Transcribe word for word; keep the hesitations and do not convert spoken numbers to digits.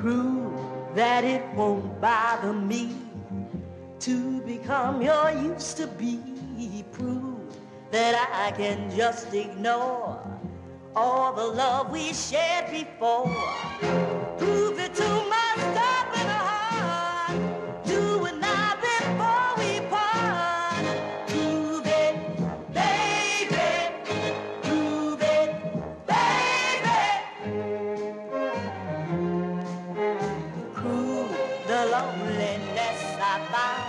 Prove that it won't bother me to become your used to be. Prove that I can just ignore all the love we shared before.